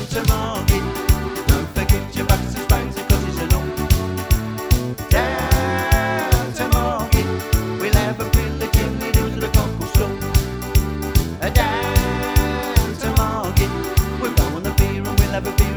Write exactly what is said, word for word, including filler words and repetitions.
to Margate. Don't forget your bucks and spans and cottage and all. Down to Margate, we'll have a grill, a chimney, doodle, a cockle straw. Down to Margate, we'll go on the pier and we'll have a beer.